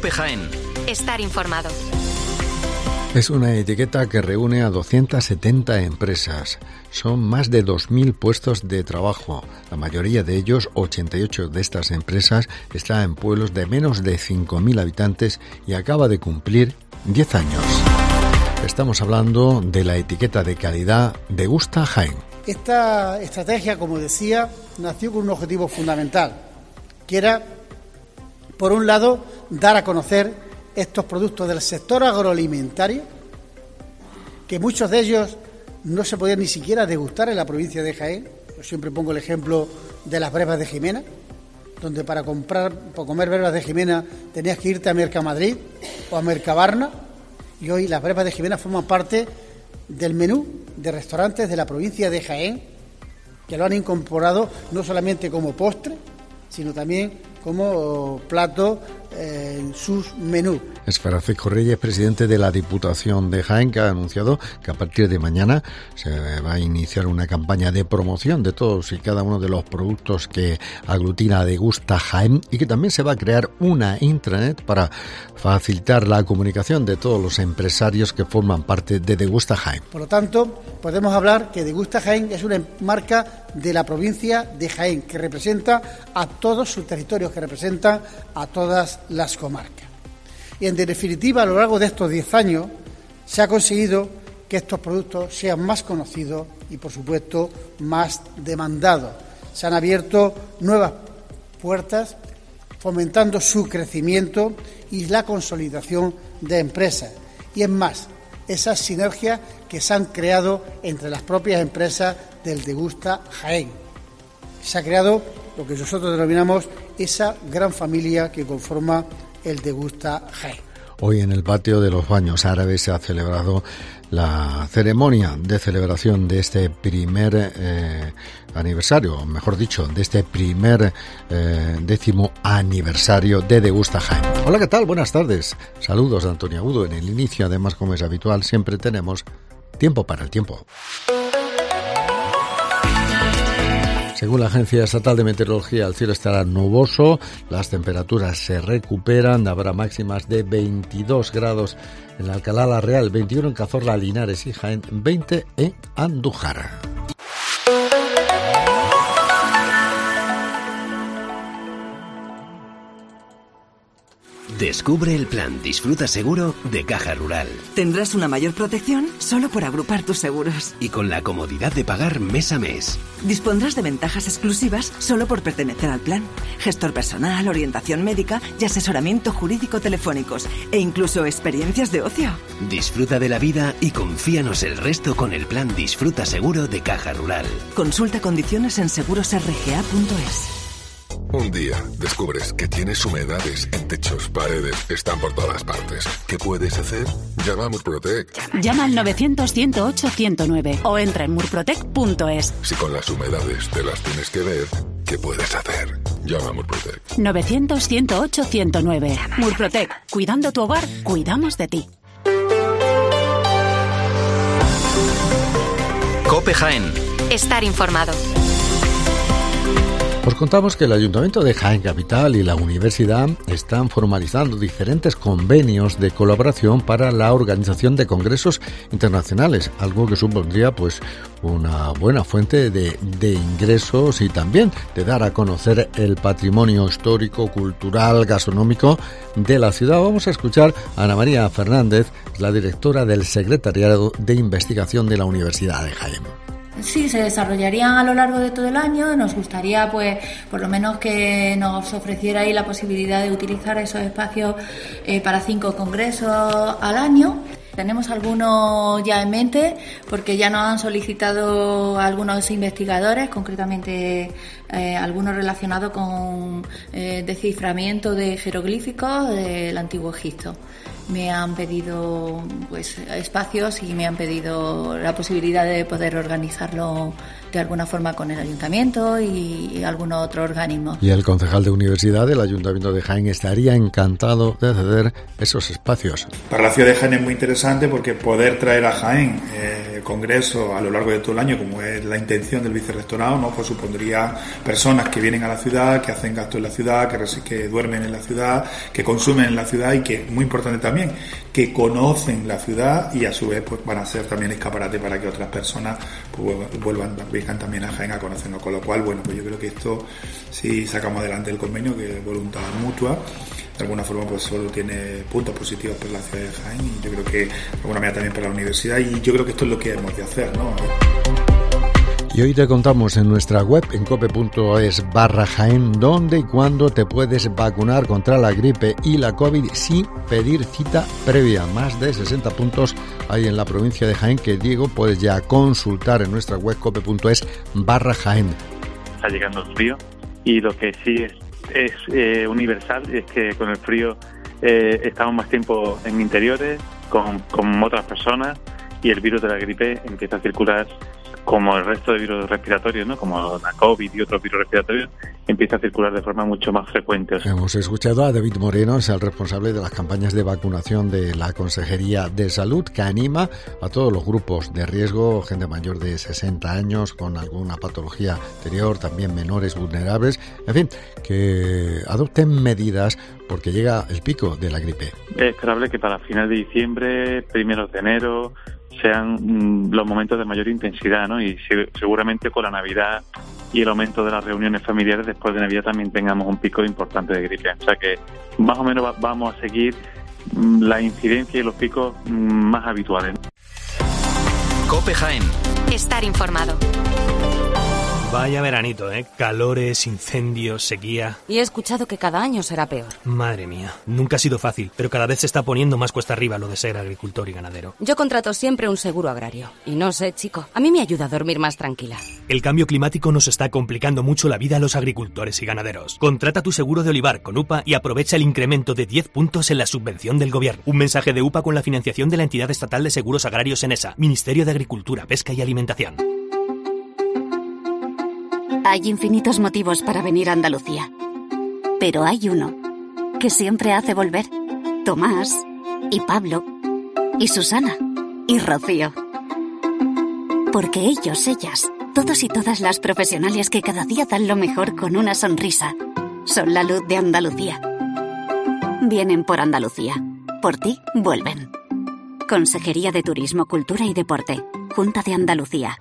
COPE Jaén. Estar informado. Es una etiqueta que reúne a 270 empresas. Son más de 2.000 puestos de trabajo. La mayoría de ellos, 88 de estas empresas, está en pueblos de menos de 5.000 habitantes y acaba de cumplir 10 años. Estamos hablando de la etiqueta de calidad Degusta Jaén. Esta estrategia, como decía, nació con un objetivo fundamental, que era, por un lado, dar a conocer estos productos del sector agroalimentario, que muchos de ellos no se podían ni siquiera degustar en la provincia de Jaén. Yo siempre pongo el ejemplo de las brevas de Jimena, donde para comer brevas de Jimena tenías que irte a Mercamadrid o a Mercabarna, y hoy las brevas de Jimena forman parte del menú de restaurantes de la provincia de Jaén, que lo han incorporado no solamente como postre, sino también como plato en sus menús. Es Francisco Reyes, presidente de la Diputación de Jaén, que ha anunciado que a partir de mañana se va a iniciar una campaña de promoción de todos y cada uno de los productos que aglutina Degusta Jaén, y que también se va a crear una intranet para facilitar la comunicación de todos los empresarios que forman parte de Degusta Jaén. Por lo tanto, podemos hablar que Degusta Jaén es una marca de la provincia de Jaén, que representa a todos sus territorios, que representa a todas las comarcas. Y en definitiva, a lo largo de estos 10 años se ha conseguido que estos productos sean más conocidos y, por supuesto, más demandados. Se han abierto nuevas puertas, fomentando su crecimiento y la consolidación de empresas. Y es más, esas sinergias que se han creado entre las propias empresas del Degusta Jaén. Se ha creado lo que nosotros denominamos esa gran familia que conforma el Degusta Jaén. Hoy en el patio de los Baños Árabes se ha celebrado la ceremonia de celebración de este primer aniversario, o mejor dicho, de este primer 10º aniversario de Degusta Jaén. Hola, ¿qué tal? Buenas tardes. Saludos de Antonio Agudo. En el inicio, además, como es habitual, siempre tenemos tiempo para el tiempo. Según la Agencia Estatal de Meteorología, el cielo estará nuboso, las temperaturas se recuperan, habrá máximas de 22 grados en Alcalá la Real, 21 en Cazorla, Linares y Jaén, 20 en Andújar. Descubre el plan Disfruta Seguro de Caja Rural. Tendrás una mayor protección solo por agrupar tus seguros. Y con la comodidad de pagar mes a mes. Dispondrás de ventajas exclusivas solo por pertenecer al plan. Gestor personal, orientación médica y asesoramiento jurídico telefónicos. E incluso experiencias de ocio. Disfruta de la vida y confíanos el resto con el plan Disfruta Seguro de Caja Rural. Consulta condiciones en segurosrga.es. Un día descubres que tienes humedades en techos, paredes, están por todas partes. ¿Qué puedes hacer? Llama a Murprotec. Llama al 900-108-109 o entra en murprotec.es. Si con las humedades te las tienes que ver, ¿qué puedes hacer? Llama a Murprotec. 900-108-109. Murprotec. Cuidando tu hogar, cuidamos de ti. COPE Jaén. Estar informado. Os contamos que el Ayuntamiento de Jaén Capital y la Universidad están formalizando diferentes convenios de colaboración para la organización de congresos internacionales, algo que supondría pues una buena fuente de ingresos y también de dar a conocer el patrimonio histórico, cultural, gastronómico de la ciudad. Vamos a escuchar a Ana María Fernández, la directora del Secretariado de Investigación de la Universidad de Jaén. Sí, se desarrollarían a lo largo de todo el año. Nos gustaría, pues, por lo menos que nos ofreciera ahí la posibilidad de utilizar esos espacios para 5 congresos al año. Tenemos algunos ya en mente porque ya nos han solicitado algunos investigadores, concretamente algunos relacionados con desciframiento de jeroglíficos del Antiguo Egipto. Me han pedido pues espacios y me han pedido la posibilidad de poder organizarlo de alguna forma con el ayuntamiento y algunos otros organismos. Y el concejal de universidad del Ayuntamiento de Jaén estaría encantado de ceder esos espacios. Para la ciudad de Jaén es muy interesante porque poder traer a Jaén congresos a lo largo de todo el año, como es la intención del vicerrectorado, ¿no? Pues supondría personas que vienen a la ciudad, que hacen gasto en la ciudad, que duermen en la ciudad, que consumen en la ciudad y que, muy importante también, que conocen la ciudad y a su vez pues van a ser también escaparate para que otras personas pues vengan también a Jaén a conocernos. Con lo cual, bueno, pues yo creo que esto, si sacamos adelante el convenio, que es voluntad mutua, de alguna forma pues solo tiene puntos positivos para la ciudad de Jaén y yo creo que de alguna manera también para la universidad, y yo creo que esto es lo que hemos de hacer, ¿no? Y hoy te contamos en nuestra web, en cope.es/Jaén, dónde y cuándo te puedes vacunar contra la gripe y la COVID sin pedir cita previa. Más de 60 puntos hay en la provincia de Jaén que, Diego, puedes ya consultar en nuestra web, cope.es/Jaén. Está llegando el frío y lo que sí es universal es que con el frío estamos más tiempo en interiores, con otras personas, y el virus de la gripe empieza a circular como el resto de virus respiratorios, ¿no? Como la COVID y otros virus respiratorios, empieza a circular de forma mucho más frecuente. Hemos escuchado a David Moreno, es el responsable de las campañas de vacunación de la Consejería de Salud, que anima a todos los grupos de riesgo, gente mayor de 60 años con alguna patología anterior, también menores vulnerables, en fin, que adopten medidas porque llega el pico de la gripe. Es esperable que para final de diciembre, primeros de enero, sean los momentos de mayor intensidad, ¿no? Y seguramente con la Navidad y el aumento de las reuniones familiares después de Navidad también tengamos un pico importante de gripe. O sea que más o menos vamos a seguir la incidencia y los picos más habituales. COPE Jaén. Estar informado. Vaya veranito, ¿eh? Calores, incendios, sequía. Y he escuchado que cada año será peor. Madre mía, nunca ha sido fácil, pero cada vez se está poniendo más cuesta arriba lo de ser agricultor y ganadero. Yo contrato siempre un seguro agrario. Y no sé, chico, a mí me ayuda a dormir más tranquila. El cambio climático nos está complicando mucho la vida a los agricultores y ganaderos. Contrata tu seguro de olivar con UPA y aprovecha el incremento de 10 puntos en la subvención del gobierno. Un mensaje de UPA con la financiación de la Entidad Estatal de Seguros Agrarios ENESA, Ministerio de Agricultura, Pesca y Alimentación. Hay infinitos motivos para venir a Andalucía, pero hay uno que siempre hace volver. Tomás, y Pablo, y Susana, y Rocío. Porque ellos, ellas, todos y todas las profesionales que cada día dan lo mejor con una sonrisa, son la luz de Andalucía. Vienen por Andalucía. Por ti, vuelven. Consejería de Turismo, Cultura y Deporte. Junta de Andalucía.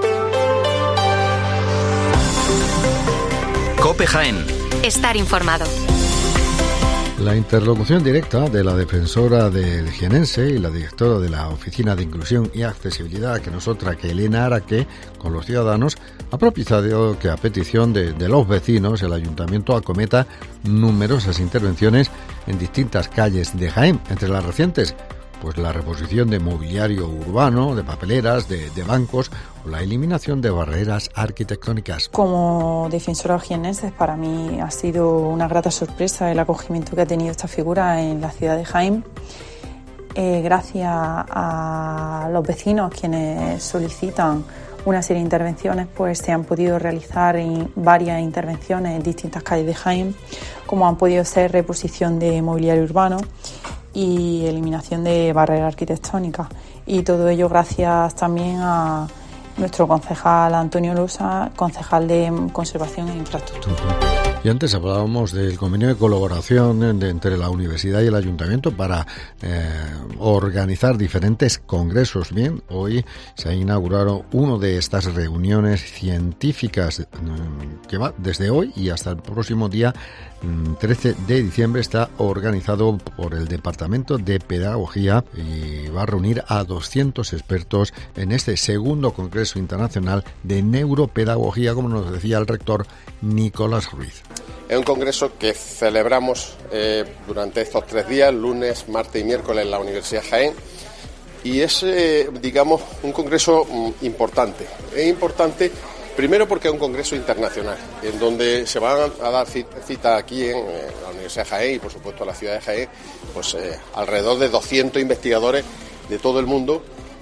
COPE Jaén. Estar informado. La interlocución directa de la defensora del jienense y la directora de la Oficina de Inclusión y Accesibilidad, que no es otra que Elena Araque, con los ciudadanos, ha propiciado que a petición de los vecinos el ayuntamiento acometa numerosas intervenciones en distintas calles de Jaén. Entre las recientes, pues la reposición de mobiliario urbano, de papeleras, de bancos o la eliminación de barreras arquitectónicas. Como defensora jienense, para mí ha sido una grata sorpresa el acogimiento que ha tenido esta figura en la ciudad de Jaén. Gracias a los vecinos quienes solicitan una serie de intervenciones, pues se han podido realizar varias intervenciones en distintas calles de Jaén, como han podido ser reposición de mobiliario urbano y eliminación de barreras arquitectónicas, y todo ello gracias también a nuestro concejal Antonio Losa, concejal de Conservación e Infraestructura. Y antes hablábamos del convenio de colaboración entre la universidad y el ayuntamiento para organizar diferentes congresos. Bien, hoy se ha inaugurado una de estas reuniones científicas que va desde hoy y hasta el próximo día 13 de diciembre. Está organizado por el Departamento de Pedagogía y va a reunir a 200 expertos en este segundo Congreso Internacional de Neuropedagogía, como nos decía el rector Nicolás Ruiz. Es un congreso que celebramos durante estos 3 días, lunes, martes y miércoles en la Universidad de Jaén, y es, digamos, un congreso importante. Es importante primero porque es un congreso internacional, en donde se van a dar cita aquí en la Universidad de Jaén y, por supuesto, en la ciudad de Jaén, pues alrededor de 200 investigadores de todo el mundo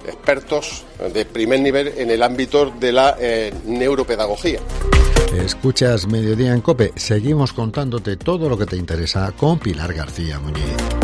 expertos de primer nivel en el ámbito de la neuropedagogía. Escuchas Mediodía en COPE. Seguimos contándote todo lo que te interesa con Pilar García Muñiz.